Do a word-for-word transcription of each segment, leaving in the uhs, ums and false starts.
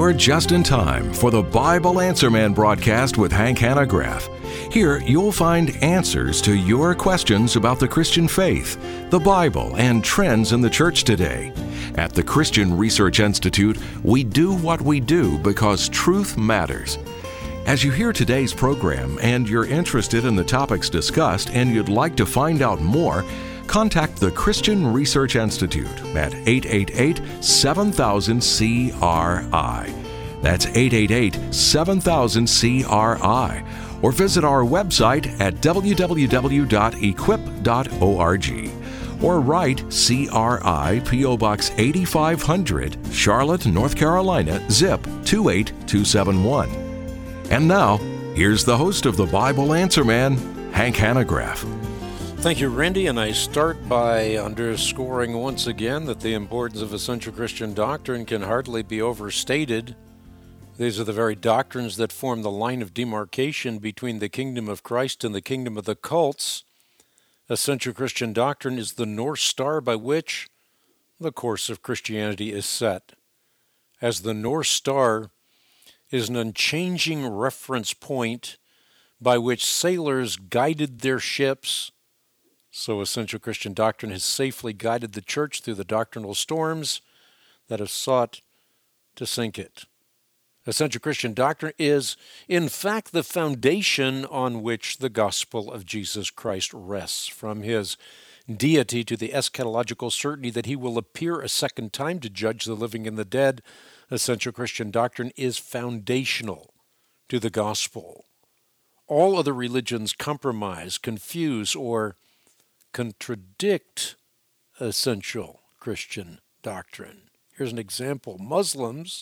You're just in time for the Bible Answer Man broadcast with Hank Hanegraaff. Here, you'll find answers to your questions about the Christian faith, the Bible, and trends in the church today. At the Christian Research Institute, we do what we do because truth matters. As you hear today's program and you're interested in the topics discussed and you'd like to find out more, contact the Christian Research Institute at eight eight eight, seven thousand, C R I. That's eight eight eight, seven thousand, C R I. Or visit our website at w w w dot equip dot org. Or write C R I, P O Box eighty-five hundred, Charlotte, North Carolina, zip two eight two seven one. And now, here's the host of the Bible Answer Man, Hank Hanegraaff. Thank you, Randy, and I start by underscoring once again that the importance of essential Christian doctrine can hardly be overstated. These are the very doctrines that form the line of demarcation between the kingdom of Christ and the kingdom of the cults. Essential Christian doctrine is the North Star by which the course of Christianity is set. As the North Star is an unchanging reference point by which sailors guided their ships, so essential Christian doctrine has safely guided the church through the doctrinal storms that have sought to sink it. Essential Christian doctrine is, in fact, the foundation on which the gospel of Jesus Christ rests, from his deity to the eschatological certainty that he will appear a second time to judge the living and the dead. Essential Christian doctrine is foundational to the gospel. All other religions compromise, confuse, or contradict essential Christian doctrine. Here's an example. Muslims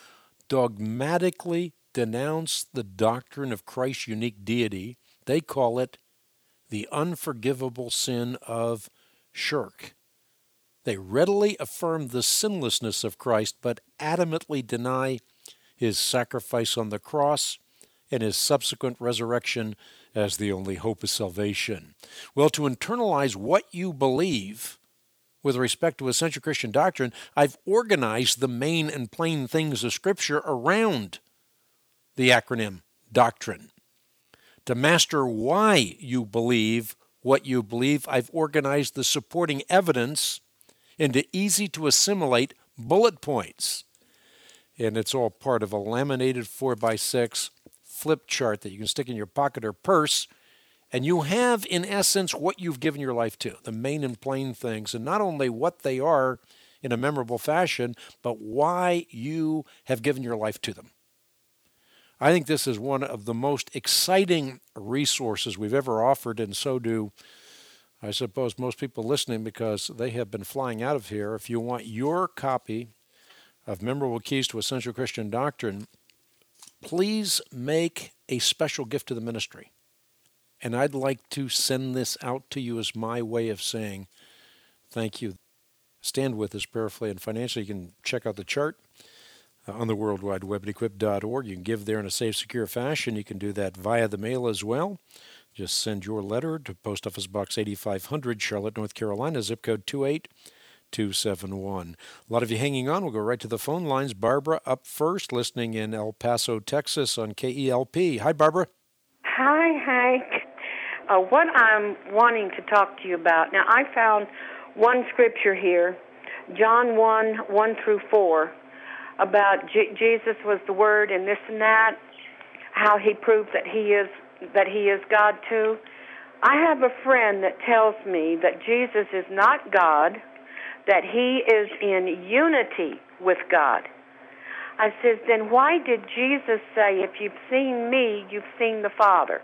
dogmatically denounce the doctrine of Christ's unique deity. They call it the unforgivable sin of shirk. They readily affirm the sinlessness of Christ, but adamantly deny his sacrifice on the cross and his subsequent resurrection as the only hope of salvation. Well, to internalize what you believe with respect to essential Christian doctrine, I've organized the main and plain things of Scripture around the acronym doctrine. To master why you believe what you believe, I've organized the supporting evidence into easy-to-assimilate bullet points. And it's all part of a laminated four by six flip chart that you can stick in your pocket or purse, and you have, in essence, what you've given your life to, the main and plain things, and not only what they are in a memorable fashion, but why you have given your life to them. I think this is one of the most exciting resources we've ever offered, and so do, I suppose, most people listening, because they have been flying out of here. If you want your copy of Memorable Keys to Essential Christian Doctrine, please make a special gift to the ministry. And I'd like to send this out to you as my way of saying thank you. Stand with us prayerfully and financially. You can check out the chart uh, on the World Wide Web at equip dot org. You can give there in a safe, secure fashion. You can do that via the mail as well. Just send your letter to Post Office Box eighty-five hundred, Charlotte, North Carolina, zip code two eight two seven one. A lot of you hanging on. We'll go right to the phone lines. Barbara up first, listening in El Paso, Texas on K E L P. Hi, Barbara. Hi, Hank. Uh, what I'm wanting to talk to you about, now I found one scripture here, John one, one through four, about J- Jesus was the Word and this and that, how he proved that he is that he is God too. I have a friend that tells me that Jesus is not God, that he is in unity with God. I says, then why did Jesus say, if you've seen me, you've seen the Father?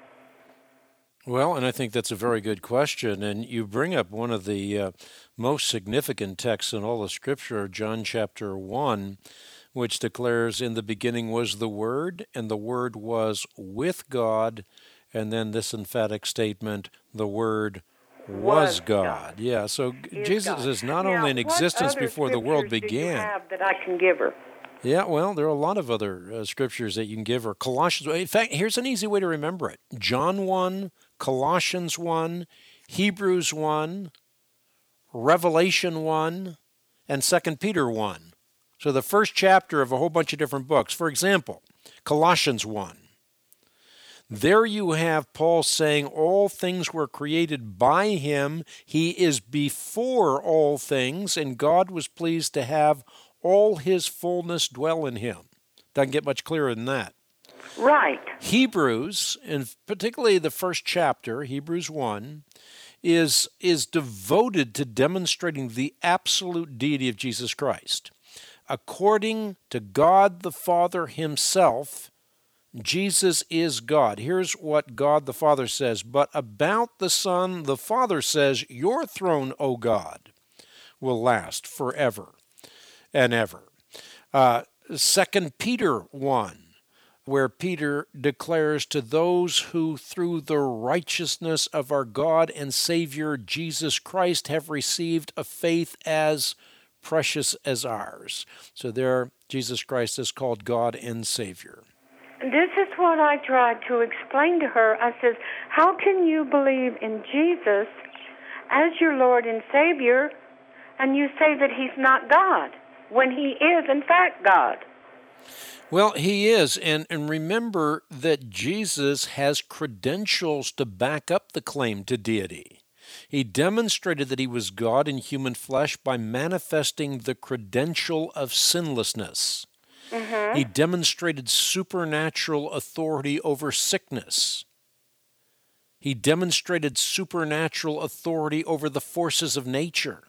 Well, and I think that's a very good question. And you bring up one of the uh, most significant texts in all of Scripture, John chapter one, which declares, in the beginning was the Word, and the Word was with God. And then this emphatic statement, the Word was, was God. God. Yeah, so is Jesus God. Is not now, only in existence before the world began. Do you have that I can give her? Yeah, well, there are a lot of other uh, scriptures that you can give her. Colossians, in fact, here's an easy way to remember it. John one, Colossians one, Hebrews one, Revelation one, and Second Peter one So the first chapter of a whole bunch of different books. For example, Colossians one. There you have Paul saying all things were created by him. He is before all things, and God was pleased to have all his fullness dwell in him. Doesn't get much clearer than that. Right. Hebrews, and particularly the first chapter, Hebrews one, is, is devoted to demonstrating the absolute deity of Jesus Christ. According to God the Father himself, Jesus is God. Here's what God the Father says. But about the Son, the Father says, your throne, O God, will last forever and ever. Uh, Second Peter one, where Peter declares to those who through the righteousness of our God and Savior Jesus Christ have received a faith as precious as ours. So there, Jesus Christ is called God and Savior. This is what I tried to explain to her. I says, how can you believe in Jesus as your Lord and Savior, and you say that he's not God, when he is, in fact, God? Well, he is, and, and remember that Jesus has credentials to back up the claim to deity. He demonstrated that he was God in human flesh by manifesting the credential of sinlessness. Mm-hmm. He demonstrated supernatural authority over sickness. He demonstrated supernatural authority over the forces of nature.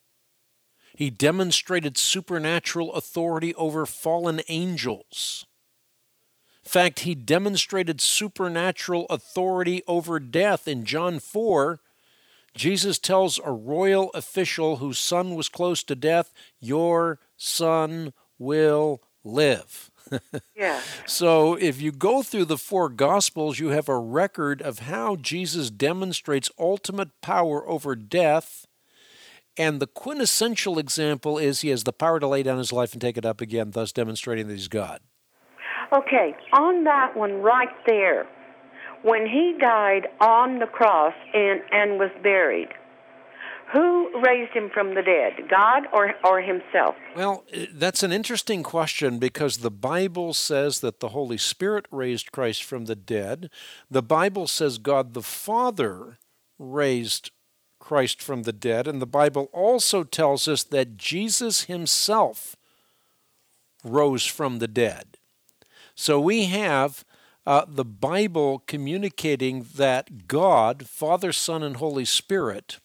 He demonstrated supernatural authority over fallen angels. In fact, he demonstrated supernatural authority over death. In John four, Jesus tells a royal official whose son was close to death, your son will live. Yeah. So if you go through the four Gospels, you have a record of how Jesus demonstrates ultimate power over death. And the quintessential example is he has the power to lay down his life and take it up again, thus demonstrating that he's God. Okay, on that one right there, when he died on the cross and, and was buried, who raised him from the dead, God or, or himself? Well, that's an interesting question because the Bible says that the Holy Spirit raised Christ from the dead. The Bible says God the Father raised Christ from the dead, and the Bible also tells us that Jesus himself rose from the dead. So we have uh, the Bible communicating that God, Father, Son, and Holy Spirit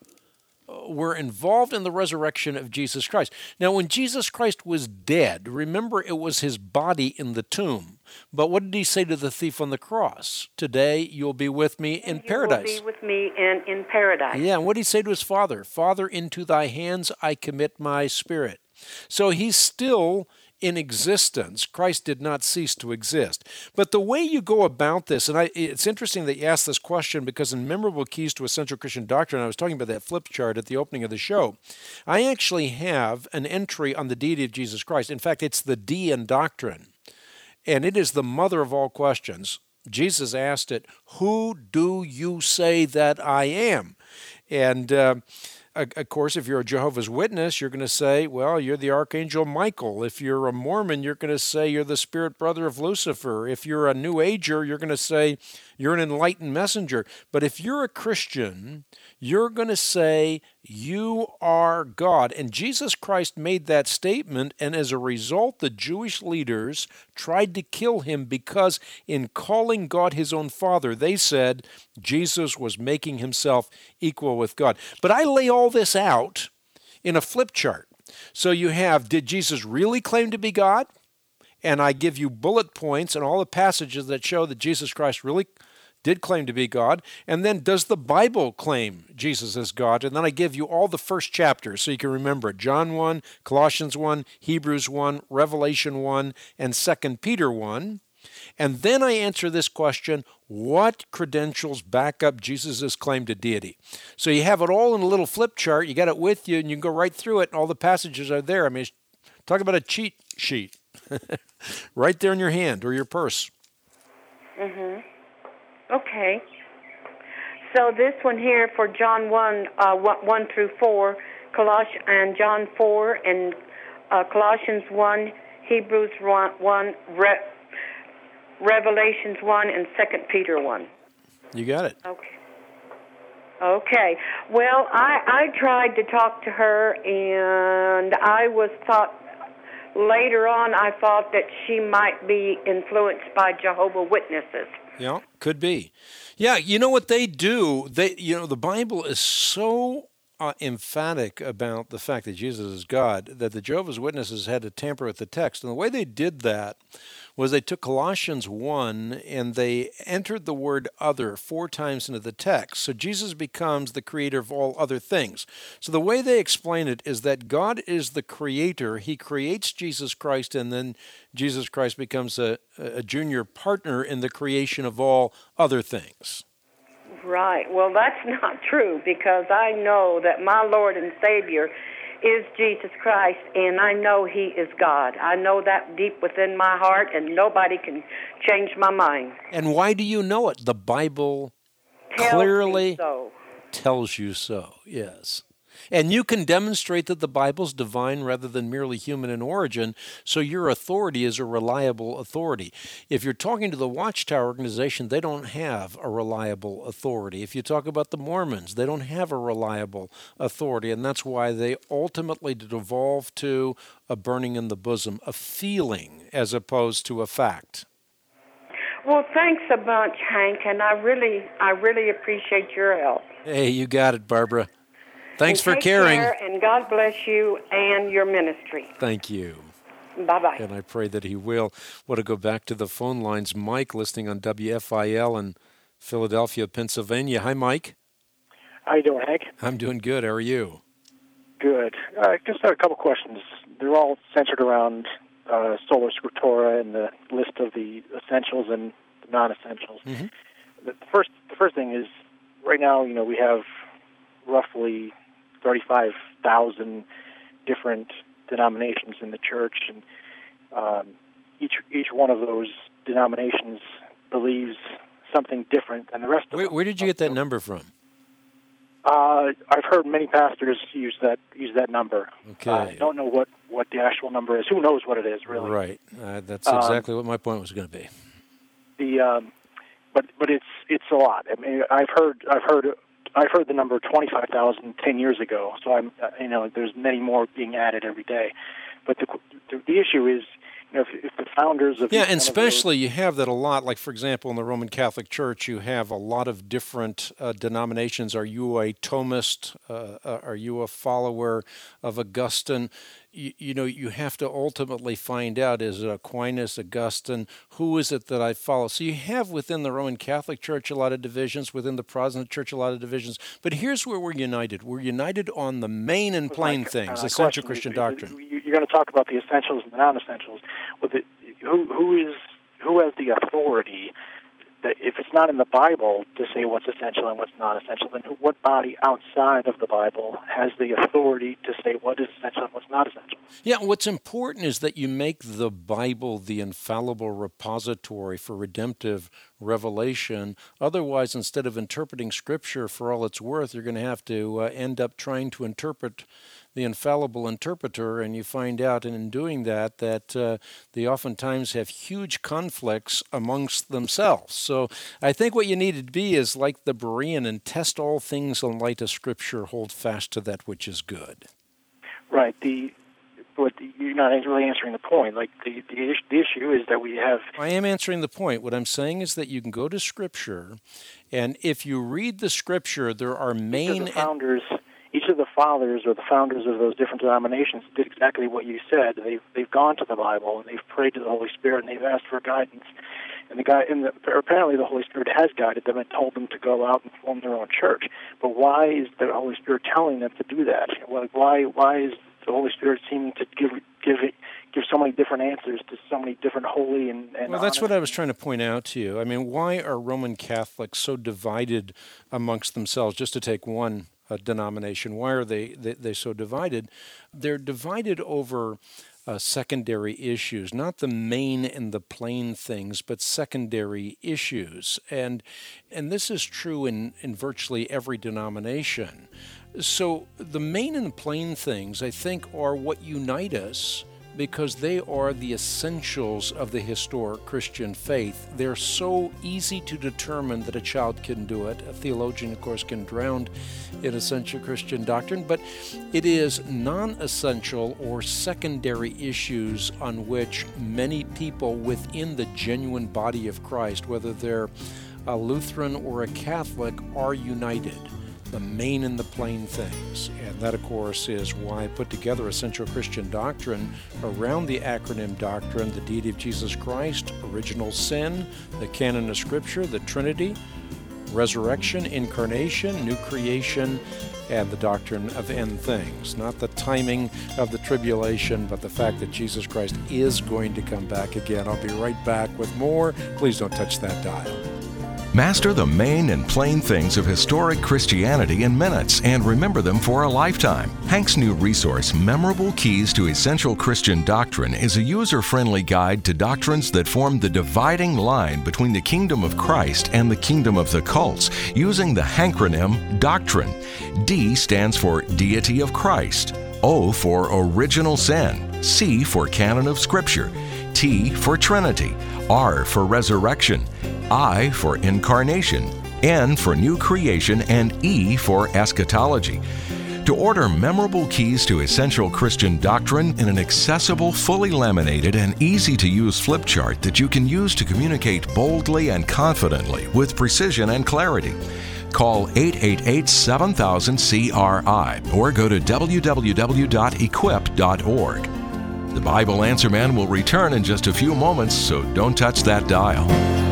were involved in the resurrection of Jesus Christ. Now, when Jesus Christ was dead, remember it was his body in the tomb. But what did he say to the thief on the cross? Today you'll be with me in you paradise. You will be with me in, in paradise. Yeah, and what did he say to his father? Father, into thy hands I commit my spirit. So he's still in existence. Christ did not cease to exist. But the way you go about this, and I, it's interesting that you asked this question because in Memorable Keys to Essential Christian Doctrine, I was talking about that flip chart at the opening of the show. I actually have an entry on the deity of Jesus Christ. In fact, it's the D in doctrine, and it is the mother of all questions. Jesus asked it, who do you say that I am? And uh, of course, if you're a Jehovah's Witness, you're going to say, well, you're the Archangel Michael. If you're a Mormon, you're going to say you're the spirit brother of Lucifer. If you're a New Ager, you're going to say you're an enlightened messenger. But if you're a Christian, you're going to say you are God. And Jesus Christ made that statement, and as a result, the Jewish leaders tried to kill him because in calling God his own Father, they said Jesus was making himself equal with God. But I lay all this out in a flip chart. So you have, did Jesus really claim to be God? And I give you bullet points and all the passages that show that Jesus Christ really did claim to be God. And then does the Bible claim Jesus is God? And then I give you all the first chapters so you can remember it. John one, Colossians one, Hebrews one, Revelation one, and Second Peter one. And then I answer this question, what credentials back up Jesus' claim to deity? So you have it all in a little flip chart. You got it with you, and you can go right through it, and all the passages are there. I mean, talk about a cheat sheet. Right there in your hand or your purse. Mm-hmm. Okay. So this one here for John one, uh, one through four, Colossians and John four, and uh, Colossians one, Hebrews one, Re- Revelations one, and Second Peter one. You got it. Okay. Okay. Well, I, I tried to talk to her, and I was thought, later on, I thought that she might be influenced by Jehovah's Witnesses. Yeah, could be. Yeah, you know what they do? They, you know, the Bible is so uh, emphatic about the fact that Jesus is God that the Jehovah's Witnesses had to tamper with the text. And the way they did that was they took Colossians one and they entered the word other four times into the text. So Jesus becomes the creator of all other things. So the way they explain it is that God is the creator. He creates Jesus Christ, and then Jesus Christ becomes a, a junior partner in the creation of all other things. Right. Well, that's not true, because I know that my Lord and Savior is Jesus Christ, and I know He is God. I know that deep within my heart, and nobody can change my mind. And why do you know it? The Bible Tells clearly me so. tells you so, yes. And you can demonstrate that the Bible's divine rather than merely human in origin, so your authority is a reliable authority. If you're talking to the Watchtower organization, they don't have a reliable authority. If you talk about the Mormons, they don't have a reliable authority, and that's why they ultimately devolve to a burning in the bosom, a feeling as opposed to a fact. Well, thanks a bunch, Hank, and I really, I really appreciate your help. Hey, you got it, Barbara. Thanks and for take caring. Care, and God bless you and your ministry. Thank you. Bye-bye. And I pray that He will. Want to go back to the phone lines. Mike, listening on W F I L in Philadelphia, Pennsylvania. Hi, Mike. How you doing, Hank? I'm doing good. How are you? Good. Uh, I just had a couple questions. They're all centered around uh, Sola Scriptura and the list of the essentials and the non-essentials. Mm-hmm. The first, the first thing is, right now, you know, we have roughly thirty-five thousand different denominations in the church, and um, each each one of those denominations believes something different than the rest of Where, them. where did you get that number from? Uh, I've heard many pastors use that use that number. Okay. Uh, I don't know what, what the actual number is. Who knows what it is, really? Right. Uh, that's Um, exactly what my point was going to be. The um, but but it's it's a lot. I mean, I've heard I've heard I've heard the number twenty-five thousand ten years ago. So I'm uh, you know there's many more being added every day. But the the, the issue is, you know, if, if the founders of Yeah, each and one of especially you have that a lot. Like, for example, in the Roman Catholic Church, you have a lot of different uh, denominations. Are you a Thomist? Uh, uh, are you a follower of Augustine? You, you know, you have to ultimately find out, is it Aquinas, Augustine? Who is it that I follow? So you have within the Roman Catholic Church a lot of divisions, within the Protestant Church a lot of divisions. But here's where we're united. We're united on the main and plain like, things, uh, essential question, Christian you- doctrine. you- You're going to talk about the essentials and the non-essentials. Well, the, who who is who has the authority that, if it's not in the Bible, to say what's essential and what's not essential? Then who, what body outside of the Bible has the authority to say what is essential and what's not essential? Yeah, what's important is that you make the Bible the infallible repository for redemptive revelation. Otherwise, instead of interpreting Scripture for all it's worth, you're going to have to uh, end up trying to interpret the infallible interpreter, and you find out, and in doing that, that uh, they oftentimes have huge conflicts amongst themselves. So I think what you need to be is like the Berean and test all things in light of Scripture, hold fast to that which is good. Right. The but you're not really answering the point. Like the the, is- the issue is that we have. I am answering the point. What I'm saying is that you can go to Scripture, and if you read the Scripture, there are Each of main... the founders, each of the fathers or the founders of those different denominations did exactly what you said. They've they've gone to the Bible and they've prayed to the Holy Spirit and they've asked for guidance. And the guy, and the, apparently the Holy Spirit has guided them and told them to go out and form their own church. But why is the Holy Spirit telling them to do that? Like why why is the Holy Spirit seeming to give give it, give so many different answers to so many different holy and, and Well, that's honest. what I was trying to point out to you. I mean, why are Roman Catholics so divided amongst themselves? Just to take one uh, denomination, why are they, they they so divided? They're divided over uh, secondary issues, not the main and the plain things, but secondary issues. And and this is true in, in virtually every denomination. So the main and the plain things, I think, are what unite us, because they are the essentials of the historic Christian faith. They're so easy to determine that a child can do it. A theologian, of course, can drown in essential Christian doctrine, but it is non-essential or secondary issues on which many people within the genuine body of Christ, whether they're a Lutheran or a Catholic, are united. The main and the plain things. And that, of course, is why I put together Essential Christian Doctrine around the acronym doctrine, the deity of Jesus Christ, original sin, the canon of Scripture, the Trinity, resurrection, incarnation, new creation, and the doctrine of end things. Not the timing of the tribulation, but the fact that Jesus Christ is going to come back again. I'll be right back with more. Please don't touch that dial. Master the main and plain things of historic Christianity in minutes and remember them for a lifetime. Hank's new resource, Memorable Keys to Essential Christian Doctrine, is a user-friendly guide to doctrines that form the dividing line between the kingdom of Christ and the kingdom of the cults, using the Hankronym Doctrine. D stands for Deity of Christ, O for Original Sin, C for Canon of Scripture, T for Trinity, R for Resurrection, I for Incarnation, N for New Creation, and E for Eschatology. To order Memorable Keys to Essential Christian Doctrine in an accessible, fully laminated, and easy-to-use flip chart that you can use to communicate boldly and confidently with precision and clarity, call eight eight eight, seven thousand, C R I or go to w w w dot equip dot org. The Bible Answer Man will return in just a few moments, so don't touch that dial.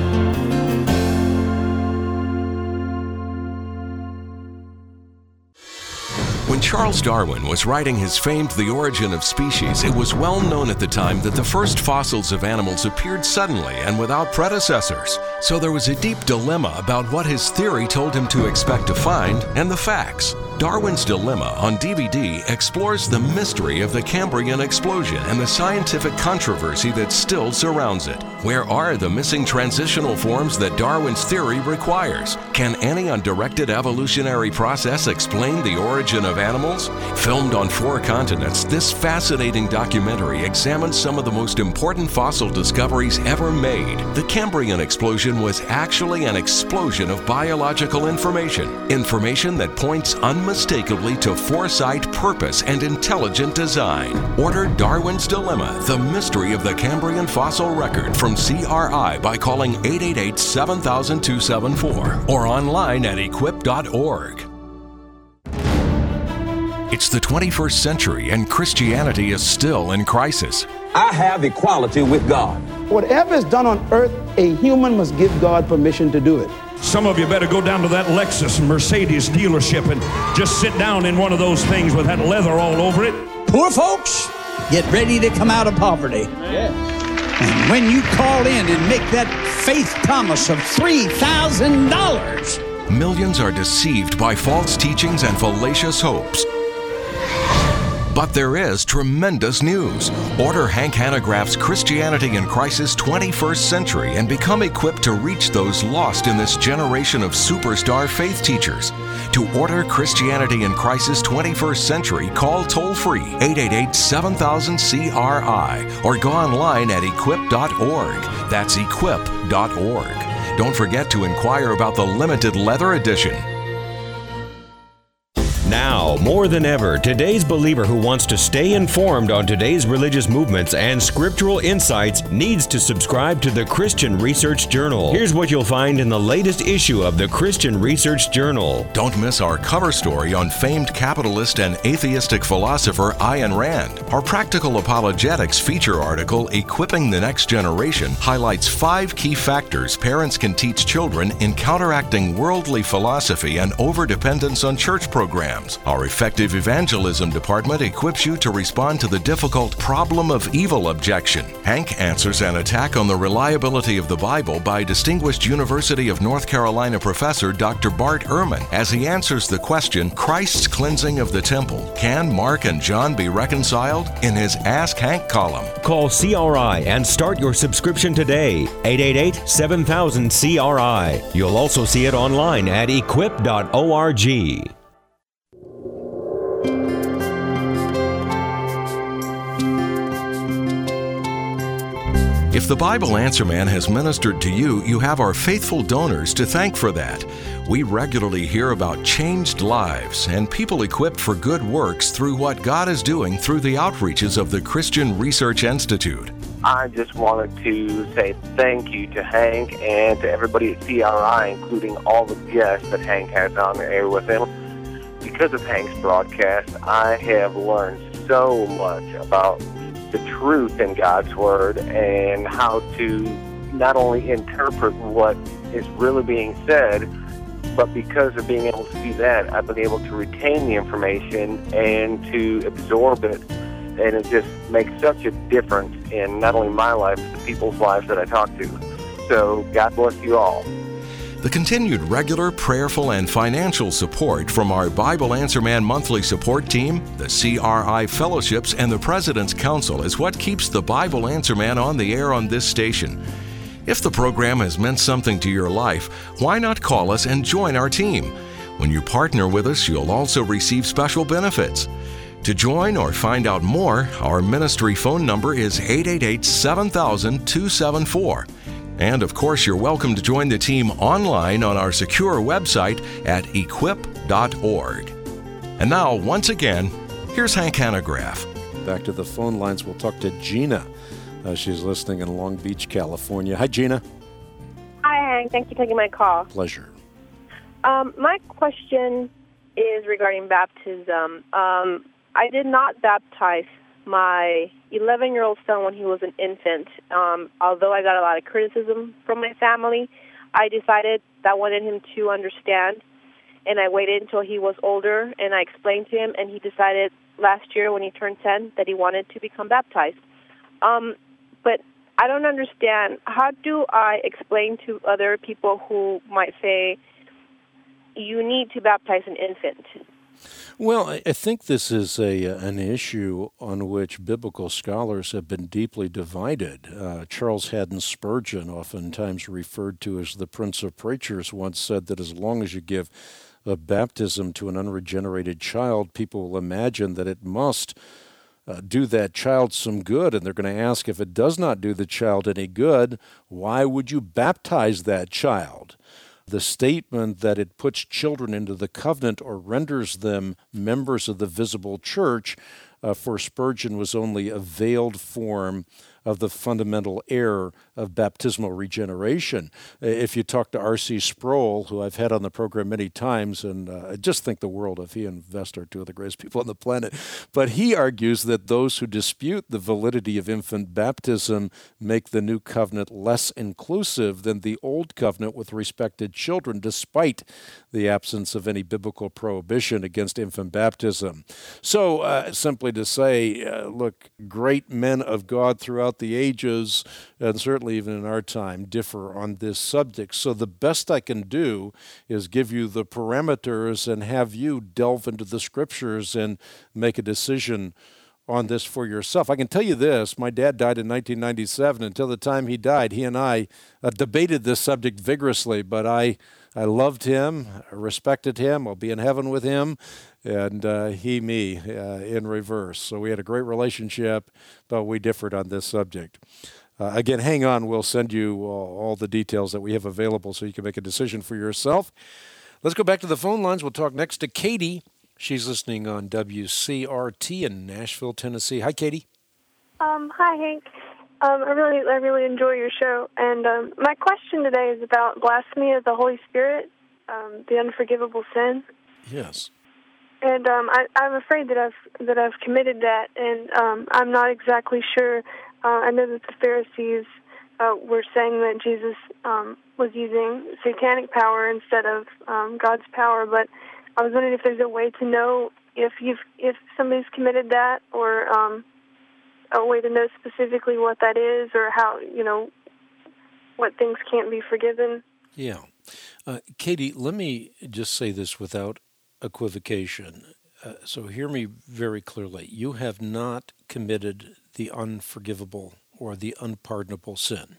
When Charles Darwin was writing his famed The Origin of Species, it was well known at the time that the first fossils of animals appeared suddenly and without predecessors. So there was a deep dilemma about what his theory told him to expect to find and the facts. Darwin's Dilemma on D V D explores the mystery of the Cambrian explosion and the scientific controversy that still surrounds it. Where are the missing transitional forms that Darwin's theory requires? Can any undirected evolutionary process explain the origin of animals? Filmed on four continents, this fascinating documentary examines some of the most important fossil discoveries ever made. The Cambrian explosion was actually an explosion of biological information, information that points unmistakably to foresight, purpose, and intelligent design. Order Darwin's Dilemma, The Mystery of the Cambrian Fossil Record from C R I by calling eight eight eight, seven thousand, two seven four or online at equip dot org. It's the twenty-first century and Christianity is still in crisis. I have equality with God. Whatever is done on earth, a human must give God permission to do it. Some of you better go down to that Lexus Mercedes dealership and just sit down in one of those things with that leather all over it. Poor folks, get ready to come out of poverty. Yes. And when you call in and make that faith promise of three thousand dollars. Millions are deceived by false teachings and fallacious hopes. But there is tremendous news. Order Hank Hanegraaff's Christianity in Crisis twenty-first Century and become equipped to reach those lost in this generation of superstar faith teachers. To order Christianity in Crisis twenty-first Century, call toll-free eight eight eight, seven thousand, C R I or go online at equip dot org. That's equip dot org. Don't forget to inquire about the limited leather edition. Now, more than ever, today's believer who wants to stay informed on today's religious movements and scriptural insights needs to subscribe to the Christian Research Journal. Here's what you'll find in the latest issue of the Christian Research Journal. Don't miss our cover story on famed capitalist and atheistic philosopher Ayn Rand. Our Practical Apologetics feature article, Equipping the Next Generation, highlights five key factors parents can teach children in counteracting worldly philosophy and overdependence on church programs. programs. Our effective evangelism department equips you to respond to the difficult problem of evil objection. Hank answers an attack on the reliability of the Bible by distinguished University of North Carolina professor Doctor Bart Ehrman as he answers the question, Christ's cleansing of the temple. Can Mark and John be reconciled? In his Ask Hank column. Call C R I and start your subscription today. eight eight eight, seven thousand, C R I. You'll also see it online at equip dot org. If the Bible Answer Man has ministered to you, you have our faithful donors to thank for that. We regularly hear about changed lives and people equipped for good works through what God is doing through the outreaches of the Christian Research Institute. I just wanted to say thank you to Hank and to everybody at C R I, including all the guests that Hank has on the air with him. Because of Hank's broadcast, I have learned so much about the truth in God's Word and how to not only interpret what is really being said, but because of being able to do that, I've been able to retain the information and to absorb it. And it just makes such a difference in not only my life, but the people's lives that I talk to. So God bless you all. The continued regular, prayerful, and financial support from our Bible Answer Man monthly support team, the C R I fellowships, and the President's Council is what keeps the Bible Answer Man on the air on this station. If the program has meant something to your life, why not call us and join our team? When you partner with us, you'll also receive special benefits. To join or find out more, our ministry phone number is eight eight eight, seven thousand, two seven four. And of course, you're welcome to join the team online on our secure website at equip dot org. And now, once again, here's Hank Hanegraaff. Back to the phone lines, we'll talk to Gina. Uh, she's listening in Long Beach, California. Hi, Gina. Hi, Hank. Thanks for taking my call. Pleasure. Um, my question is regarding baptism. Um, I did not baptize my eleven-year-old son when he was an infant. Um, although I got a lot of criticism from my family, I decided that I wanted him to understand, and I waited until he was older, and I explained to him, and he decided last year when he turned ten that he wanted to become baptized. Um, but I don't understand, how do I explain to other people who might say, you need to baptize an infant? Well, I think this is a an issue on which biblical scholars have been deeply divided. Uh, Charles Haddon Spurgeon, oftentimes referred to as the Prince of Preachers, once said that as long as you give a baptism to an unregenerated child, people will imagine that it must uh, do that child some good, and they're going to ask, if it does not do the child any good, why would you baptize that child? The statement that it puts children into the covenant or renders them members of the visible church, uh, for Spurgeon, was only a veiled form of the fundamental error of baptismal regeneration. If you talk to R C Sproul, who I've had on the program many times, and uh, I just think the world of he and Vest are two of the greatest people on the planet, but he argues that those who dispute the validity of infant baptism make the new covenant less inclusive than the old covenant with respect to children, despite the absence of any biblical prohibition against infant baptism. So uh, simply to say, uh, look, great men of God throughout the ages, and certainly even in our time, differ on this subject. So the best I can do is give you the parameters and have you delve into the scriptures and make a decision on this for yourself. I can tell you this, my dad died in nineteen ninety-seven. Until the time he died, he and I uh, debated this subject vigorously, but I I loved him, I respected him, I'll be in heaven with him, and uh, he, me, uh, in reverse. So we had a great relationship, but we differed on this subject. Uh, again, hang on, we'll send you all, all the details that we have available so you can make a decision for yourself. Let's go back to the phone lines. We'll talk next to Katie. She's listening on W C R T in Nashville, Tennessee. Hi, Katie. Um, hi, Hank. Um, I really, I really enjoy your show, and um, my question today is about blasphemy of the Holy Spirit, um, the unforgivable sin. Yes. And um, I, I'm afraid that I've that I've committed that, and um, I'm not exactly sure. Uh, I know that the Pharisees uh, were saying that Jesus um, was using satanic power instead of um, God's power, but I was wondering if there's a way to know if you've if somebody's committed that, or um, a way to know specifically what that is, or how, you know, what things can't be forgiven. Yeah. Uh, Katie, let me just say this without equivocation. Uh, so hear me very clearly. You have not committed the unforgivable or the unpardonable sin.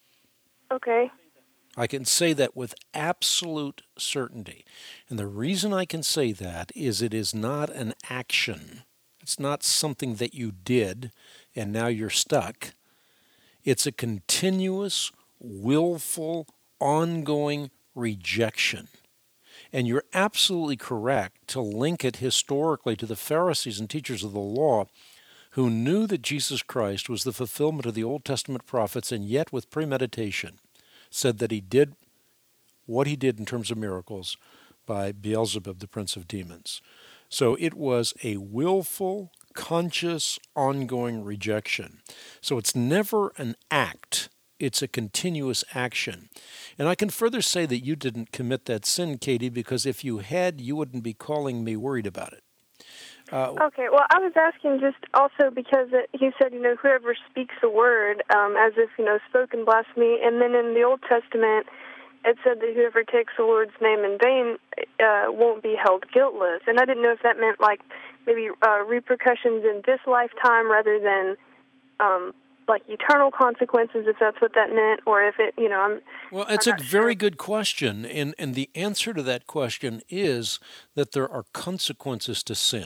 Okay. I can say that with absolute certainty. And the reason I can say that is it is not an action. It's not something that you did and now you're stuck. It's a continuous, willful, ongoing rejection. And you're absolutely correct to link it historically to the Pharisees and teachers of the law who knew that Jesus Christ was the fulfillment of the Old Testament prophets, and yet with premeditation said that he did what he did in terms of miracles by Beelzebub, the prince of demons. So it was a willful, conscious, ongoing rejection. So it's never an act. It's a continuous action. And I can further say that you didn't commit that sin, Katie, because if you had, you wouldn't be calling me worried about it. Uh, okay, well, I was asking just also because it, he said, you know, whoever speaks a word um, as if, you know, spoken blasphemy. And then in the Old Testament, it said that whoever takes the Lord's name in vain uh, won't be held guiltless. And I didn't know if that meant, like, maybe uh, repercussions in this lifetime rather than, um, like, eternal consequences, if that's what that meant, or if it, you know, I'm... Well, it's I'm a very sure. good question. And, and the answer to that question is that there are consequences to sin.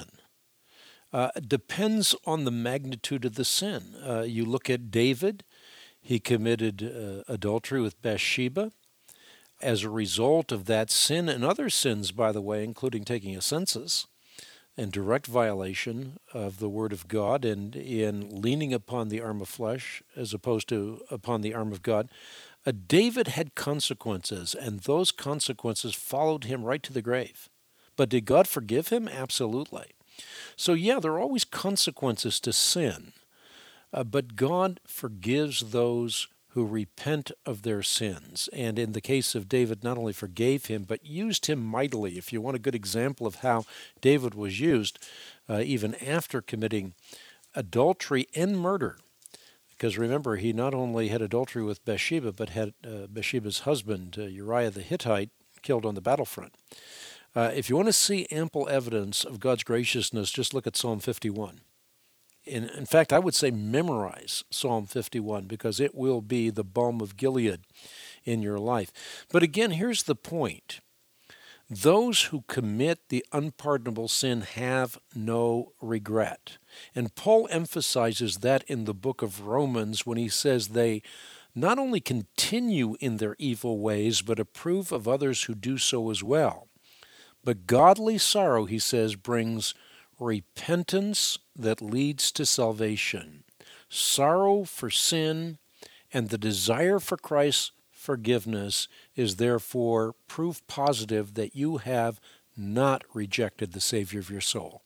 Uh, depends on the magnitude of the sin. Uh, you look at David, he committed uh, adultery with Bathsheba. As a result of that sin and other sins, by the way, including taking a census and direct violation of the Word of God and in leaning upon the arm of flesh as opposed to upon the arm of God, uh, David had consequences, and those consequences followed him right to the grave. But did God forgive him? Absolutely. So yeah, there are always consequences to sin, uh, but God forgives those who repent of their sins. And in the case of David, not only forgave him, but used him mightily. If you want a good example of how David was used, uh, even after committing adultery and murder, because remember, he not only had adultery with Bathsheba, but had uh, Bathsheba's husband, uh, Uriah the Hittite, killed on the battlefront. Uh, if you want to see ample evidence of God's graciousness, just look at Psalm fifty-one. In, in fact, I would say memorize Psalm fifty-one because it will be the balm of Gilead in your life. But again, here's the point. Those who commit the unpardonable sin have no regret. And Paul emphasizes that in the book of Romans when he says they not only continue in their evil ways, but approve of others who do so as well. But godly sorrow, he says, brings repentance that leads to salvation. Sorrow for sin and the desire for Christ's forgiveness is therefore proof positive that you have not rejected the Savior of your soul.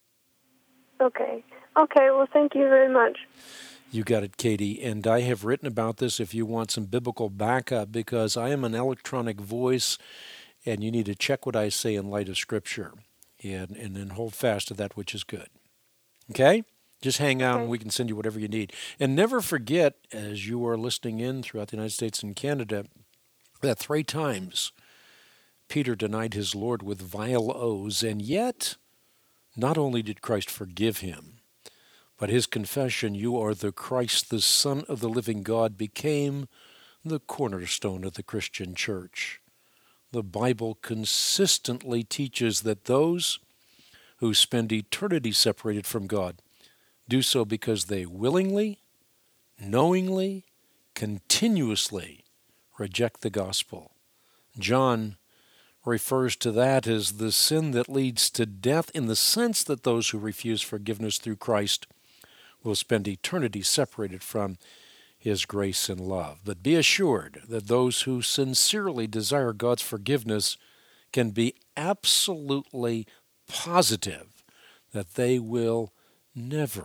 Okay. Okay, well, thank you very much. You got it, Katie. And I have written about this if you want some biblical backup, because I am an electronic voice, and you need to check what I say in light of Scripture, and, and then hold fast to that which is good. Okay? Just hang out, okay, and we can send you whatever you need. And never forget, as you are listening in throughout the United States and Canada, that three times Peter denied his Lord with vile oaths, and yet not only did Christ forgive him, but his confession, "You are the Christ, the Son of the living God," became the cornerstone of the Christian church. The Bible consistently teaches that those who spend eternity separated from God do so because they willingly, knowingly, continuously reject the gospel. John refers to that as the sin that leads to death, in the sense that those who refuse forgiveness through Christ will spend eternity separated from his grace and love. But be assured that those who sincerely desire God's forgiveness can be absolutely positive that they will never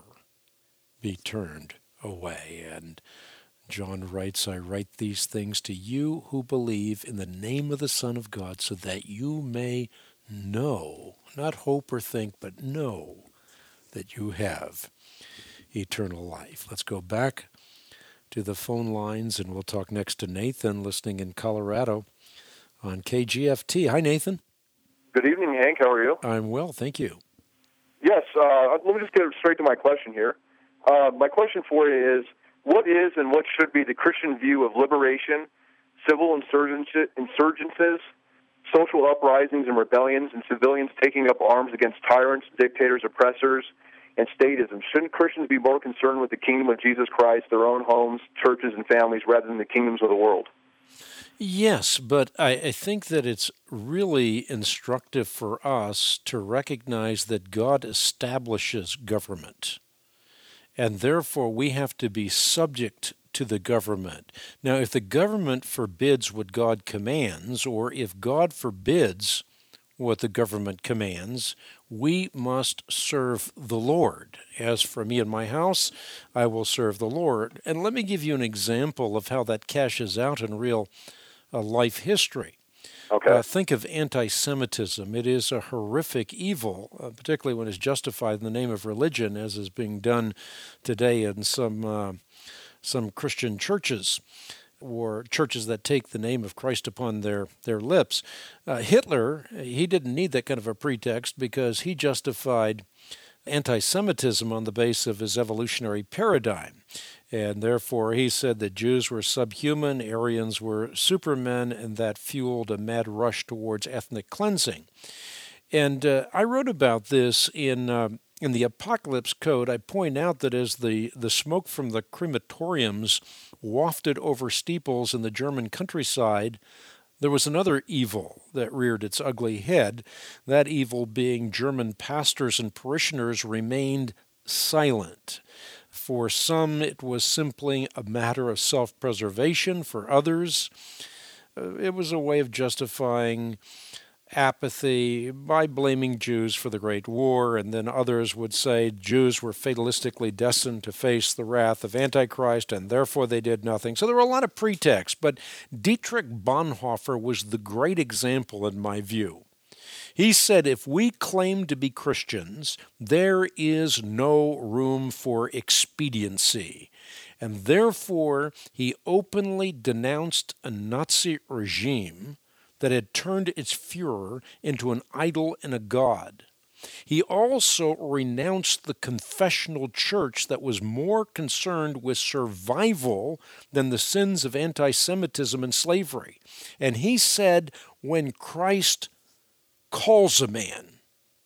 be turned away. And John writes, "I write these things to you who believe in the name of the Son of God, so that you may know, not hope or think, but know that you have eternal life. Let's go back to the phone lines, and we'll talk next to Nathan, listening in Colorado on K G F T. Hi, Nathan. Good evening, Hank. How are you? I'm well, thank you. Yes, uh, let me just get straight to my question here. Uh, my question for you is, what is and what should be the Christian view of liberation, civil insurgencies, social uprisings and rebellions, and civilians taking up arms against tyrants, dictators, oppressors, and statism? Shouldn't Christians be more concerned with the kingdom of Jesus Christ, their own homes, churches, and families, rather than the kingdoms of the world? Yes, but I, I think that it's really instructive for us to recognize that God establishes government, and therefore we have to be subject to the government. Now, if the government forbids what God commands, or if God forbids what the government commands, we must serve the Lord. As for me and my house, I will serve the Lord. And let me give you an example of how that cashes out in real uh, life history. Okay. Uh, think of anti-Semitism. It is a horrific evil, uh, particularly when it's justified in the name of religion, as is being done today in some uh, some Christian churches, or churches that take the name of Christ upon their, their lips. Uh, Hitler, he didn't need that kind of a pretext because he justified anti-Semitism on the basis of his evolutionary paradigm. And therefore, he said that Jews were subhuman, Aryans were supermen, and that fueled a mad rush towards ethnic cleansing. And uh, I wrote about this in uh, in the Apocalypse Code. I point out that as the, the smoke from the crematoriums wafted over steeples in the German countryside, there was another evil that reared its ugly head. That evil being German pastors and parishioners remained silent. For some, it was simply a matter of self-preservation. For others, uh, it was a way of justifying apathy by blaming Jews for the Great War, and then others would say Jews were fatalistically destined to face the wrath of Antichrist, and therefore they did nothing. So there were a lot of pretexts, but Dietrich Bonhoeffer was the great example in my view. He said, if we claim to be Christians, there is no room for expediency. And therefore, he openly denounced a Nazi regime that had turned its Führer into an idol and a god. He also renounced the confessional church that was more concerned with survival than the sins of anti-Semitism and slavery. And he said, when Christ calls a man,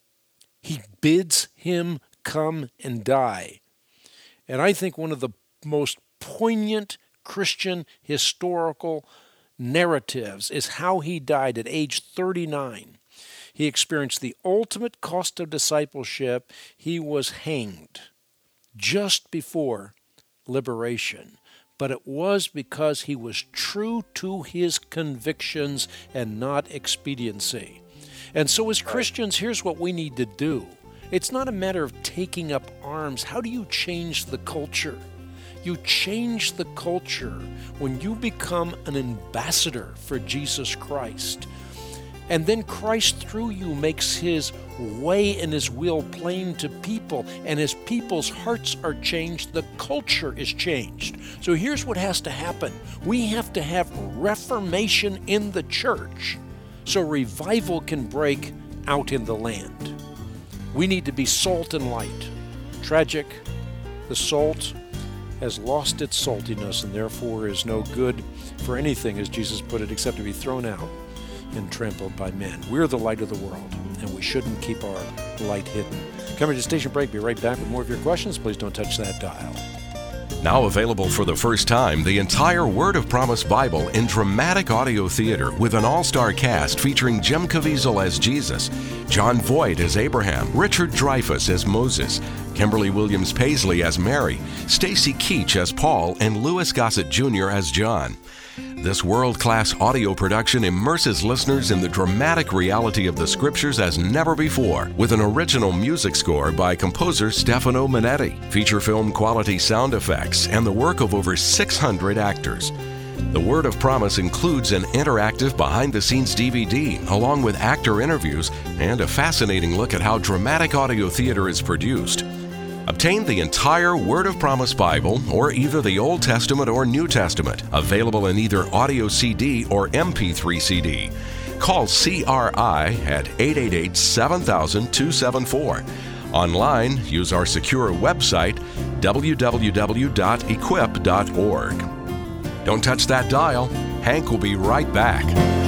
he bids him come and die. And I think one of the most poignant Christian historical narratives is how he died at age thirty-nine. He experienced the ultimate cost of discipleship. He was hanged just before liberation. But it was because he was true to his convictions and not expediency. And so as Christians, here's what we need to do. It's not a matter of taking up arms. How do you change the culture? You change the culture when you become an ambassador for Jesus Christ. And then Christ through you makes his way and his will plain to people. And as people's hearts are changed, the culture is changed. So here's what has to happen. We have to have reformation in the church so revival can break out in the land. We need to be salt and light. Tragic, the salt has lost its saltiness and therefore is no good for anything, as Jesus put it, except to be thrown out and trampled by men. We're the light of the world, and we shouldn't keep our light hidden. Coming to station break, be right back with more of your questions. Please don't touch that dial. Now available for the first time, the entire Word of Promise Bible in dramatic audio theater with an all-star cast featuring Jim Caviezel as Jesus, John Voight as Abraham, Richard Dreyfuss as Moses, Kimberly Williams Paisley as Mary, Stacy Keach as Paul, and Louis Gossett Junior as John. This world-class audio production immerses listeners in the dramatic reality of the Scriptures as never before, with an original music score by composer Stefano Manetti, feature film quality sound effects, and the work of over six hundred actors. The Word of Promise includes an interactive behind-the-scenes D V D, along with actor interviews and a fascinating look at how dramatic audio theater is produced. Obtain the entire Word of Promise Bible, or either the Old Testament or New Testament, available in either audio C D or M P three C D. Call C R I at eight eight eight, seven thousand, two seven four. Online, use our secure website, w w w dot equip dot org. Don't touch that dial. Hank will be right back.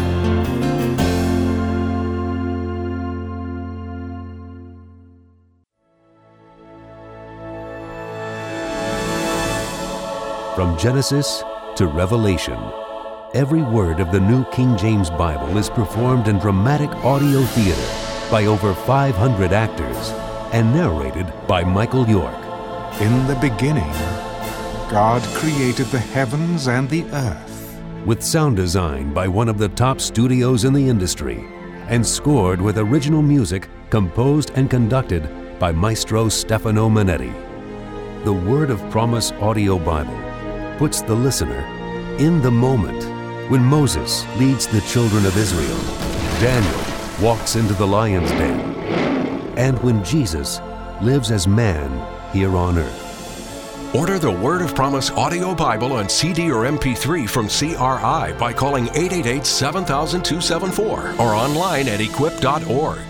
From Genesis to Revelation, every word of the New King James Bible is performed in dramatic audio theater by over five hundred actors and narrated by Michael York. In the beginning, God created the heavens and the earth. With sound design by one of the top studios in the industry and scored with original music composed and conducted by Maestro Stefano Manetti. The Word of Promise Audio Bible puts the listener in the moment when Moses leads the children of Israel, Daniel walks into the lion's den, and when Jesus lives as man here on earth. Order the Word of Promise Audio Bible on C D or M P three from C R I by calling eight eight eight, seven thousand, two seven four or online at equip dot org.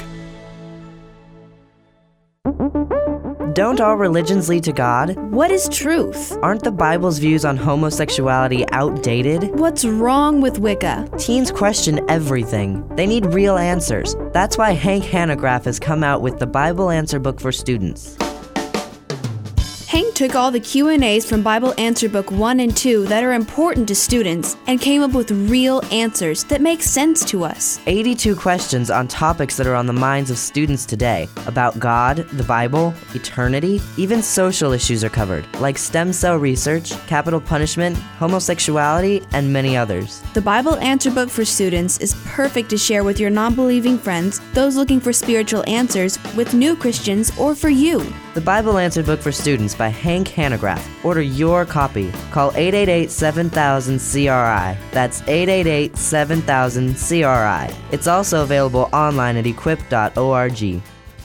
Don't all religions lead to God? What is truth? Aren't the Bible's views on homosexuality outdated? What's wrong with Wicca? Teens question everything. They need real answers. That's why Hank Hanegraaff has come out with the Bible Answer Book for students. Hank took all the Q and A's from Bible Answer Book one and two that are important to students and came up with real answers that make sense to us. eighty-two questions on topics that are on the minds of students today about God, the Bible, eternity, even social issues are covered, like stem cell research, capital punishment, homosexuality, and many others. The Bible Answer Book for students is perfect to share with your non-believing friends, those looking for spiritual answers, with new Christians, or for you. The Bible Answer Book for Students by Hank Hanegraaff. Order your copy. Call eight eight eight, seven thousand, C R I. That's eight eight eight, seven thousand, C R I. It's also available online at equip dot org.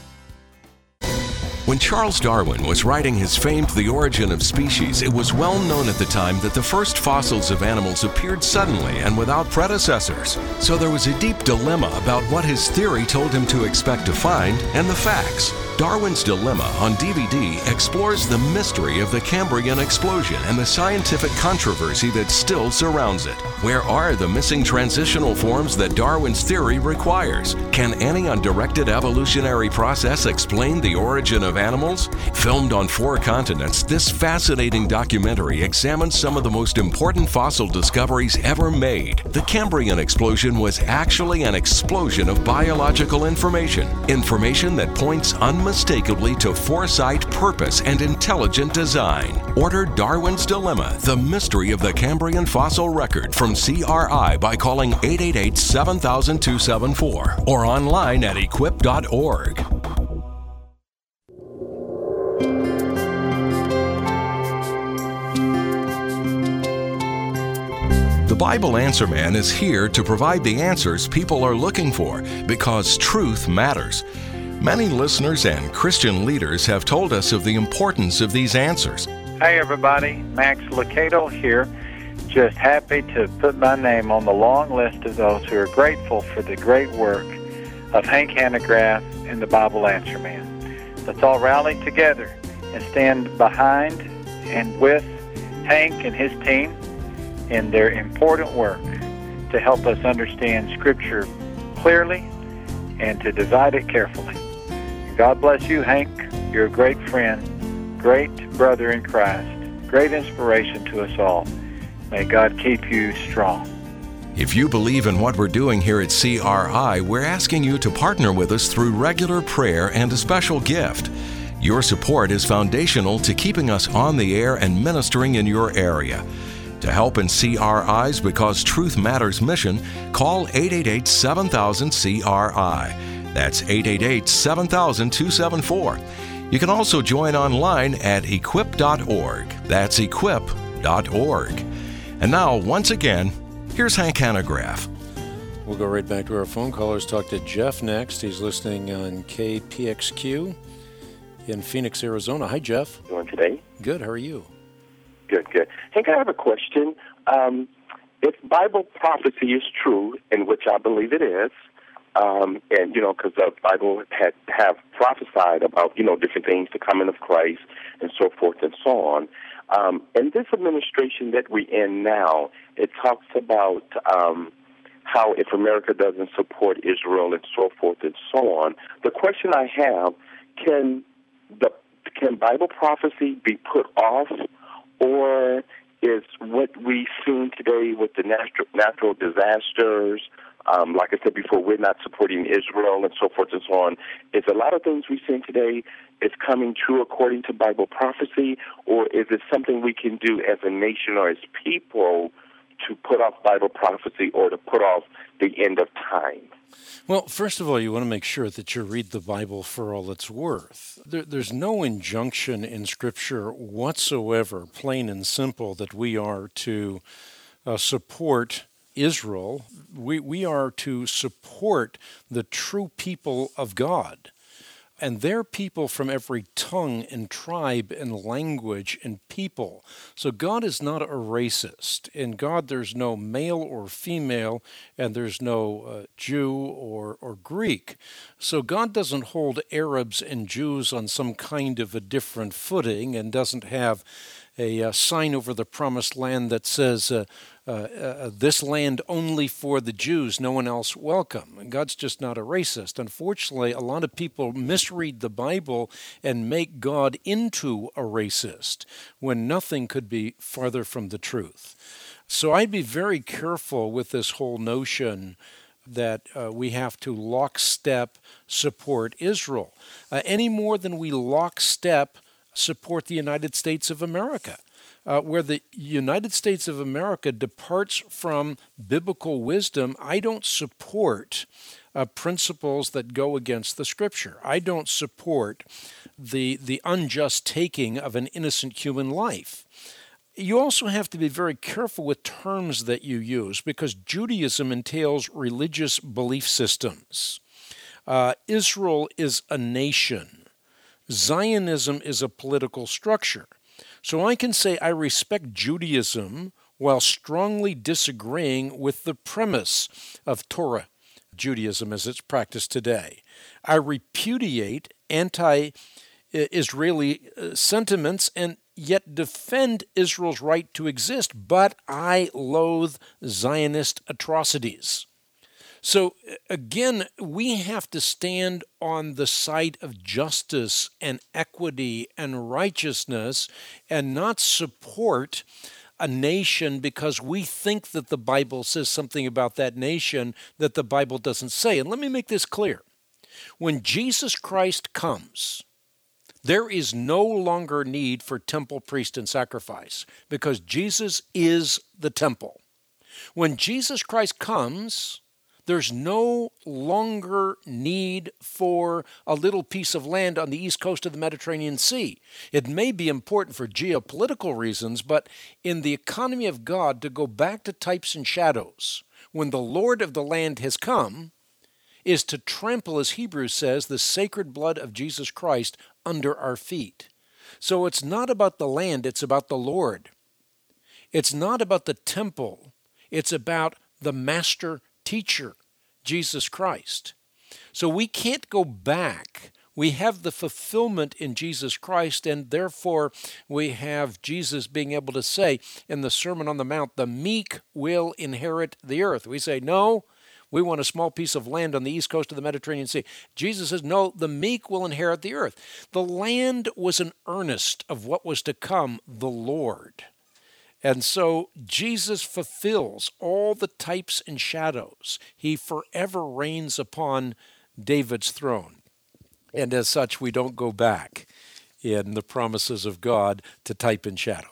When Charles Darwin was writing his famed The Origin of Species, it was well known at the time that the first fossils of animals appeared suddenly and without predecessors. So there was a deep dilemma about what his theory told him to expect to find and the facts. Darwin's Dilemma on D V D explores the mystery of the Cambrian explosion and the scientific controversy that still surrounds it. Where are the missing transitional forms that Darwin's theory requires? Can any undirected evolutionary process explain the origin of animals? Filmed on four continents, this fascinating documentary examines some of the most important fossil discoveries ever made. The Cambrian explosion was actually an explosion of biological information, information that points unmistakably to foresight, purpose, and intelligent design. Order Darwin's Dilemma, The Mystery of the Cambrian Fossil Record from C R I by calling eight eight eight, seven thousand, two seven four or online at equip dot org. The Bible Answer Man is here to provide the answers people are looking for because truth matters. Many listeners and Christian leaders have told us of the importance of these answers. Hey everybody, Max Lucado here. Just happy to put my name on the long list of those who are grateful for the great work of Hank Hanegraaff and the Bible Answer Man. Let's all rally together and stand behind and with Hank and his team in their important work to help us understand Scripture clearly and to divide it carefully. God bless you, Hank. You're a great friend, great brother in Christ, great inspiration to us all. May God keep you strong. If you believe in what we're doing here at C R I, we're asking you to partner with us through regular prayer and a special gift. Your support is foundational to keeping us on the air and ministering in your area. To help in C R I's Because Truth Matters mission, call eight eight eight, seven thousand, C R I. That's eight eight eight, seven thousand, two seven four. You can also join online at equip dot org. That's equip dot org. And now, once again, here's Hank Hanegraaff. We'll go right back to our phone callers. Talk to Jeff next. He's listening on K P X Q in Phoenix, Arizona. Hi, Jeff. Doing today? Good. How are you? Good, good. Hank, I have a question. Um, if Bible prophecy is true, in which I believe it is, um, and, you know, because the Bible had have prophesied about, you know, different things, the coming of Christ and so forth and so on, um, in this administration that we're in now, it talks about um, how if America doesn't support Israel and so forth and so on. The question I have, can the can Bible prophecy be put off, or is what we've seen today with the natural, natural disasters, um, like I said before, we're not supporting Israel and so forth and so on, is a lot of things we've seen today is coming true according to Bible prophecy, or is it something we can do as a nation or as people to put off Bible prophecy or to put off the end of time? Well, first of all, you want to make sure that you read the Bible for all it's worth. There, there's no injunction in Scripture whatsoever, plain and simple, that we are to uh, support Israel. We, we are to support the true people of God. And they're people from every tongue and tribe and language and people. So God is not a racist. In God, there's no male or female, and there's no uh, Jew or, or Greek. So God doesn't hold Arabs and Jews on some kind of a different footing, and doesn't have a, a sign over the promised land that says, uh, uh, uh, this land only for the Jews, no one else welcome. And God's just not a racist. Unfortunately, a lot of people misread the Bible and make God into a racist when nothing could be farther from the truth. So I'd be very careful with this whole notion that uh, we have to lockstep support Israel, uh, any more than we lockstep support the United States of America. Uh, where the United States of America departs from biblical wisdom, I don't support uh, principles that go against the Scripture. I don't support the, the unjust taking of an innocent human life. You also have to be very careful with terms that you use, because Judaism entails religious belief systems. Uh, Israel is a nation. Zionism is a political structure. So I can say I respect Judaism while strongly disagreeing with the premise of Torah Judaism as it's practiced today. I repudiate anti-Israeli sentiments and yet defend Israel's right to exist, but I loathe Zionist atrocities. So again, we have to stand on the side of justice and equity and righteousness and not support a nation because we think that the Bible says something about that nation that the Bible doesn't say. And let me make this clear. When Jesus Christ comes, there is no longer need for temple, priest, and sacrifice because Jesus is the temple. When Jesus Christ comes, there's no longer need for a little piece of land on the east coast of the Mediterranean Sea. It may be important for geopolitical reasons, but in the economy of God, to go back to types and shadows, when the Lord of the land has come, is to trample, as Hebrews says, the sacred blood of Jesus Christ under our feet. So it's not about the land, it's about the Lord. It's not about the temple, it's about the master teacher, Jesus Christ. So we can't go back. We have the fulfillment in Jesus Christ, and therefore we have Jesus being able to say in the Sermon on the Mount, the meek will inherit the earth. We say, no, we want a small piece of land on the east coast of the Mediterranean Sea. Jesus says, no, the meek will inherit the earth. The land was an earnest of what was to come, the Lord. And so Jesus fulfills all the types and shadows. He forever reigns upon David's throne. And as such, we don't go back in the promises of God to type and shadow.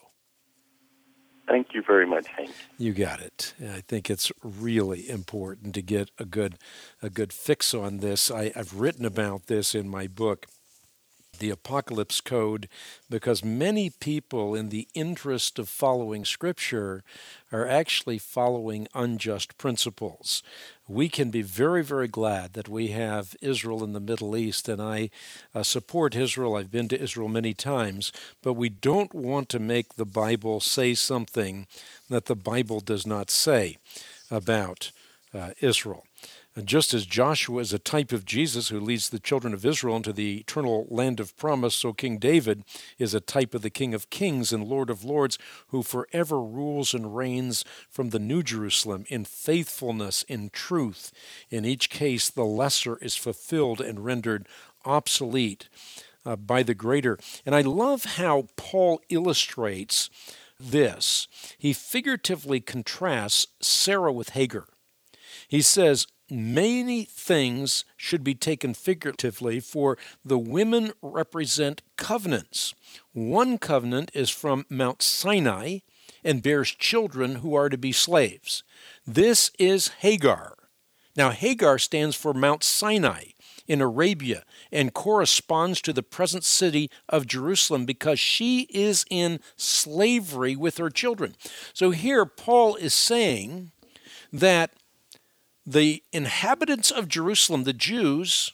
Thank you very much, Hank. You got it. I think it's really important to get a good a good fix on this. I, I've written about this in my book, the Apocalypse Code, because many people, in the interest of following Scripture, are actually following unjust principles. We can be very, very glad that we have Israel in the Middle East, and I uh, support Israel. I've been to Israel many times, but we don't want to make the Bible say something that the Bible does not say about uh, Israel. And just as Joshua is a type of Jesus who leads the children of Israel into the eternal land of promise, so King David is a type of the King of Kings and Lord of Lords who forever rules and reigns from the New Jerusalem in faithfulness, in truth. In each case, the lesser is fulfilled and rendered obsolete uh, by the greater. And I love how Paul illustrates this. He figuratively contrasts Sarah with Hagar. He says, many things should be taken figuratively, for the women represent covenants. One covenant is from Mount Sinai and bears children who are to be slaves. This is Hagar. Now, Hagar stands for Mount Sinai in Arabia and corresponds to the present city of Jerusalem because she is in slavery with her children. So here Paul is saying that the inhabitants of Jerusalem, the Jews,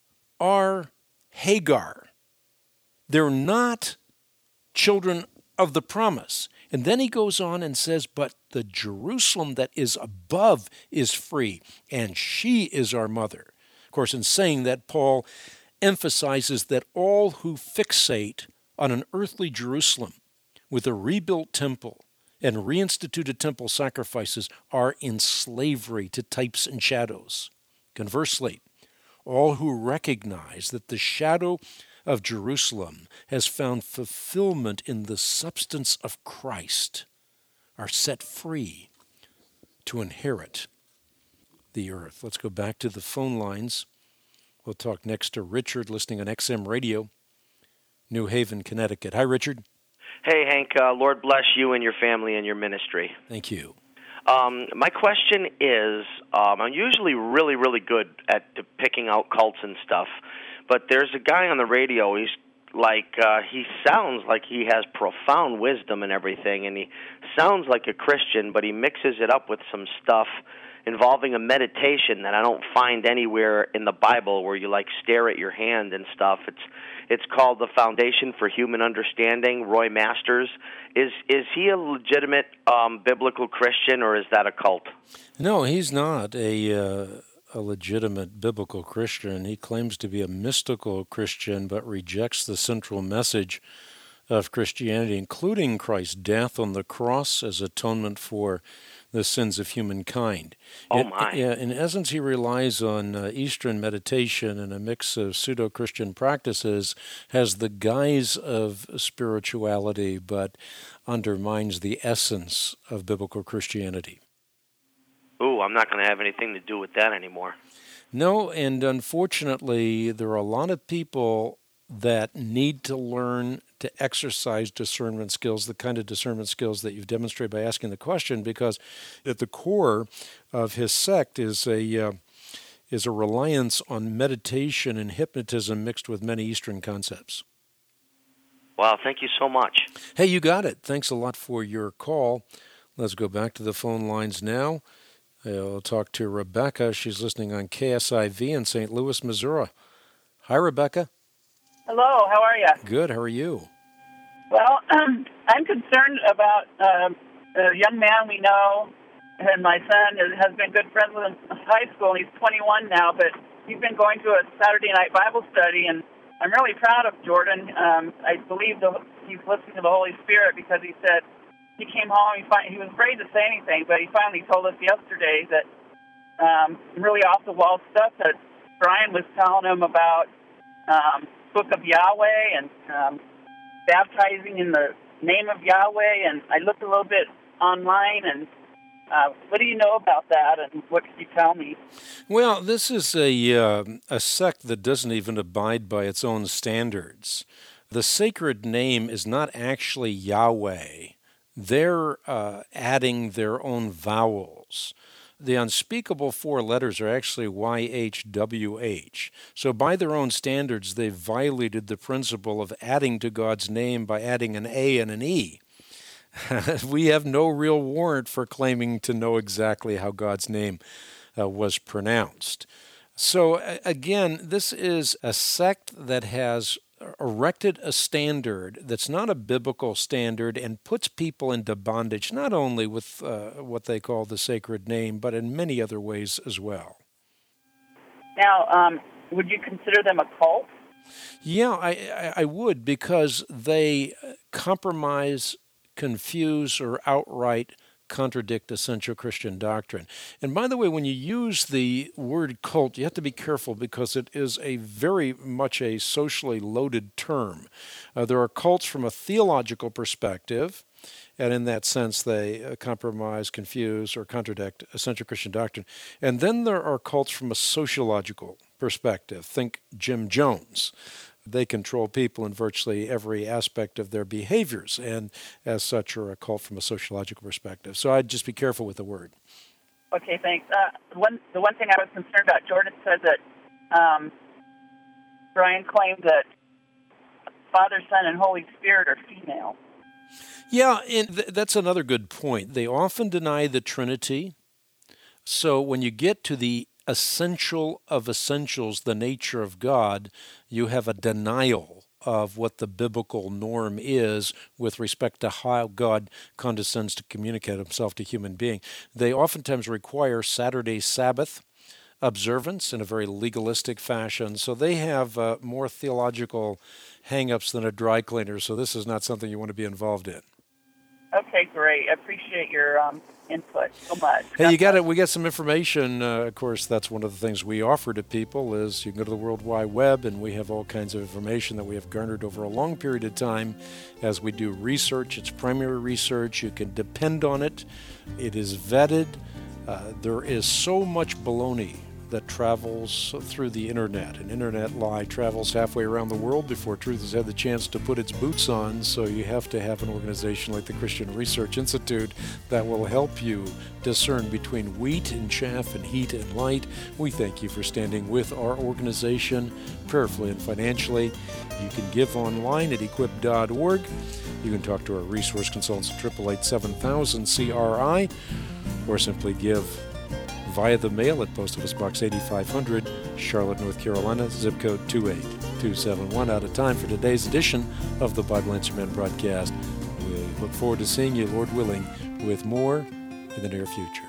are Hagar. They're not children of the promise. And then he goes on and says, but the Jerusalem that is above is free, and she is our mother. Of course, in saying that, Paul emphasizes that all who fixate on an earthly Jerusalem with a rebuilt temple and reinstituted temple sacrifices are in slavery to types and shadows. Conversely, all who recognize that the shadow of Jerusalem has found fulfillment in the substance of Christ are set free to inherit the earth. Let's go back to the phone lines. We'll talk next to Richard, listening on X M Radio, New Haven, Connecticut. Hi, Richard. Hey, Hank, uh, Lord bless you and your family and your ministry. Thank you. Um, my question is, um, I'm usually really, really good at picking out cults and stuff, but there's a guy on the radio, he's like, uh, he sounds like he has profound wisdom and everything, and he sounds like a Christian, but he mixes it up with some stuff involving a meditation that I don't find anywhere in the Bible, where you like stare at your hand and stuff. It's it's called The Foundation for Human Understanding, Roy Masters. Is is he a legitimate um, biblical Christian, or is that a cult? No, he's not a uh, a legitimate biblical Christian. He claims to be a mystical Christian, but rejects the central message of Christianity, including Christ's death on the cross as atonement for the sins of humankind. Oh, my. In, in essence, he relies on uh, Eastern meditation and a mix of pseudo-Christian practices, has the guise of spirituality, but undermines the essence of biblical Christianity. Ooh, I'm not going to have anything to do with that anymore. No, and unfortunately, there are a lot of people that need to learn to exercise discernment skills, the kind of discernment skills that you've demonstrated by asking the question, because at the core of his sect is a uh, is a reliance on meditation and hypnotism mixed with many Eastern concepts. Wow, thank you so much. Hey, you got it. Thanks a lot for your call. Let's go back to the phone lines now. I'll talk to Rebecca. She's listening on K S I V in Saint Louis, Missouri. Hi, Rebecca. Hello, how are you? Good, how are you? Well, um, I'm concerned about um, a young man we know, and my son is, has been good friends with him in high school. He's twenty-one now, but he's been going to a Saturday night Bible study, and I'm really proud of Jordan. Um, I believe the, he's listening to the Holy Spirit, because he said he came home, he, find, he was afraid to say anything, but he finally told us yesterday that um, really off-the-wall stuff that Brian was telling him about um, Book of Yahweh and um, baptizing in the name of Yahweh, and I looked a little bit online, and uh, what do you know about that, and what can you tell me? Well, this is a uh, a sect that doesn't even abide by its own standards. The sacred name is not actually Yahweh. They're uh, adding their own vowels. the unspeakable four letters are actually Y H W H. So by their own standards, they've violated the principle of adding to God's name by adding an A and an E. We have no real warrant for claiming to know exactly how God's name uh, was pronounced. So again, this is a sect that has erected a standard that's not a biblical standard and puts people into bondage, not only with uh, what they call the sacred name, but in many other ways as well. Now, um, would you consider them a cult? Yeah, I, I would, because they compromise, confuse, or outright contradict essential Christian doctrine. And by the way, when you use the word cult, you have to be careful because it is a very much a socially loaded term. Uh, there are cults from a theological perspective, and in that sense they uh, compromise, confuse, or contradict essential Christian doctrine. And then there are cults from a sociological perspective. Think Jim Jones. They control people in virtually every aspect of their behaviors, and as such are a cult from a sociological perspective. So I'd just be careful with the word. Okay, thanks. Uh, one, the one thing I was concerned about, Jordan said that um, Brian claimed that Father, Son, and Holy Spirit are female. Yeah, and th- that's another good point. They often deny the Trinity. So when you get to the essential of essentials, the nature of God, you have a denial of what the biblical norm is with respect to how God condescends to communicate himself to human being. They oftentimes require Saturday Sabbath observance in a very legalistic fashion, so they have uh, more theological hang-ups than a dry cleaner, so this is not something you want to be involved in. Okay, great. I appreciate your um, input so much. Hey, you got it. We got some information. Uh, of course, that's one of the things we offer to people is you can go to the World Wide Web, and we have all kinds of information that we have garnered over a long period of time as we do research. It's primary research. You can depend on it. It is vetted. Uh, there is so much baloney that travels through the internet. An internet lie travels halfway around the world before truth has had the chance to put its boots on, so you have to have an organization like the Christian Research Institute that will help you discern between wheat and chaff and heat and light. We thank you for standing with our organization prayerfully and financially. You can give online at equip dot org. You can talk to our resource consultants at eight eight eight, seven thousand C R I, or simply give via the mail at Post Office Box eighty-five hundred, Charlotte, North Carolina, zip code two eight two seven one. Out of time for today's edition of the Bible Answer Man broadcast. We look forward to seeing you, Lord willing, with more in the near future.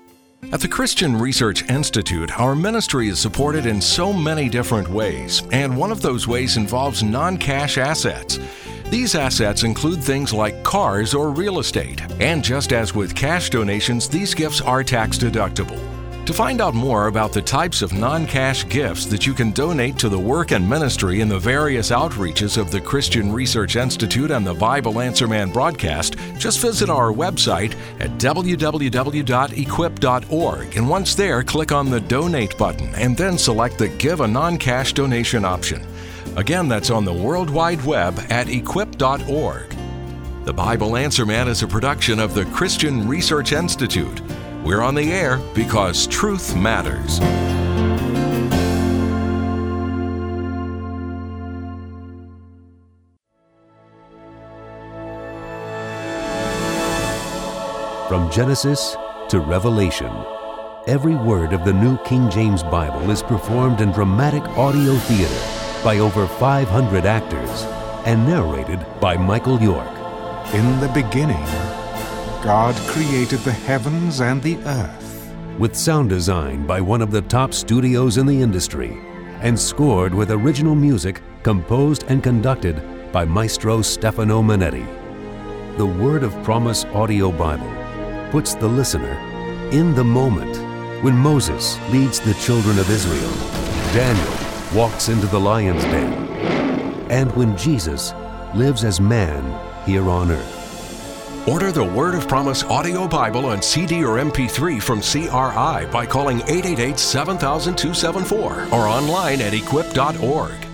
At the Christian Research Institute, our ministry is supported in so many different ways, and one of those ways involves non-cash assets. These assets include things like cars or real estate, and just as with cash donations, these gifts are tax deductible. To find out more about the types of non-cash gifts that you can donate to the work and ministry in the various outreaches of the Christian Research Institute and the Bible Answer Man broadcast, just visit our website at w w w dot equip dot org, and once there, click on the Donate button and then select the Give a Non-Cash Donation option. Again, that's on the World Wide Web at equip dot org. The Bible Answer Man is a production of the Christian Research Institute. We're on the air because truth matters. From Genesis to Revelation, every word of the New King James Bible is performed in dramatic audio theater by over five hundred actors and narrated by Michael York. In the beginning, God created the heavens and the earth. With sound design by one of the top studios in the industry and scored with original music composed and conducted by Maestro Stefano Manetti. The Word of Promise Audio Bible puts the listener in the moment when Moses leads the children of Israel, Daniel walks into the lion's den, and when Jesus lives as man here on earth. Order the Word of Promise Audio Bible on C D or M P three from C R I by calling eight eight eight, seven thousand, two seven four or online at equip dot org.